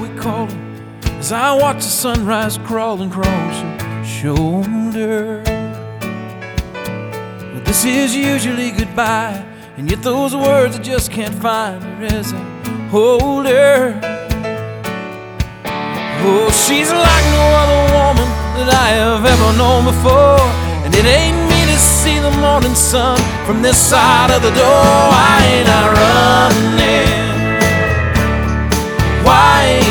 we call it, as I watch the sunrise crawling across your shoulder. But this is usually goodbye, and yet those words I just can't find her as I hold her. Oh, she's like no other woman that I have ever known before, and it ain't me to see the morning sun from this side of the door. Why ain't I running? Why